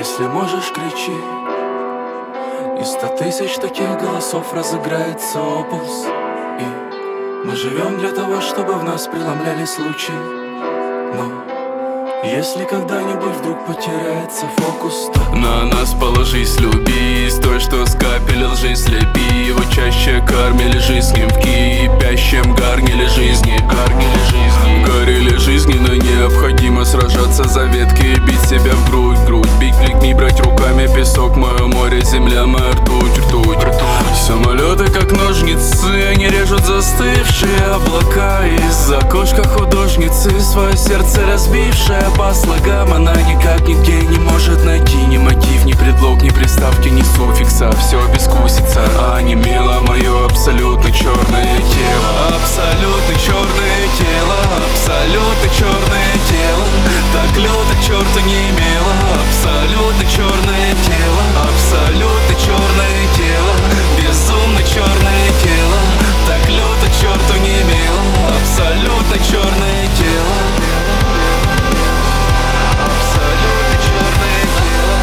Если можешь, кричи. Из 100 тысяч таких голосов разыграется опус. И мы живем для того, чтобы в нас преломлялись лучи. Но если когда-нибудь вдруг потеряется фокус, то на нас положись, любись. Той, что скапели лжи, слепи. Его чаще кормили жизнью в кипящем гарниле жизни. Горели жизненно необходимо сражаться за ветки и бить себя в грудь. Бить плетьми, брать руками песок. Мое море, земля, моя ртуть. Самолеты как ножницы, они режут застывшие облака. Из окошка художницы свое сердце разбившая по слогам. Она никак нигде не может найти ни мотив, ни предлог, ни приставки, ни суффикса. Все бескусица, а не мило мое абсолютно черное тело. Абсолютно черное тело, абсолютно черное тело. Так люто черта не имело. Абсолютно черное тело, абсолютно черное тело. Безумно черное тело. Так люто черту не имело. Абсолютно черное тело. Абсолютно черное тело.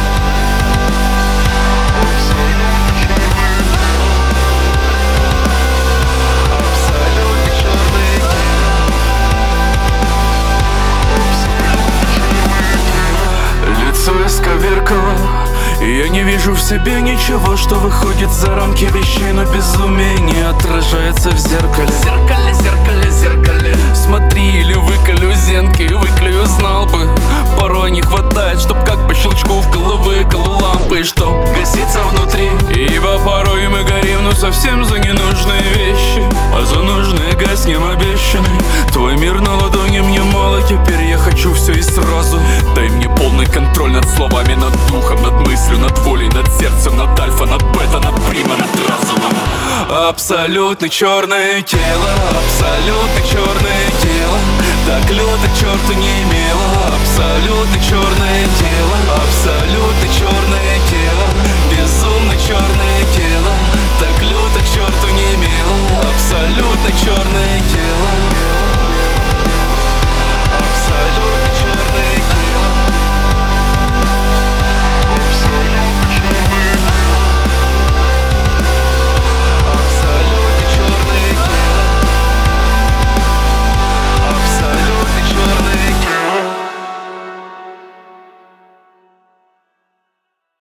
Абсолютно черное тело. Лицо исковеркало, и я не вижу в себе ничего, что выходит за рамки вещей. Но безумие не отражается в зеркале. Зеркале. Смотри, или выколю зенки, выклею, знал бы. Порой не хватает, чтоб как по щелчку в головы лампы, что гасится внутри. Ибо порой мы горим, но совсем за ненужные вещи, а за нужные гаснем обещанный. Твой мир на ладони мне мало, теперь я хочу все и сразу. Дай мне полный контроль над словами, над духом, над мыслью, над волей, над сердцем, над альфа, над бета, над прима, над разумом. Абсолютно черное тело, абсолютно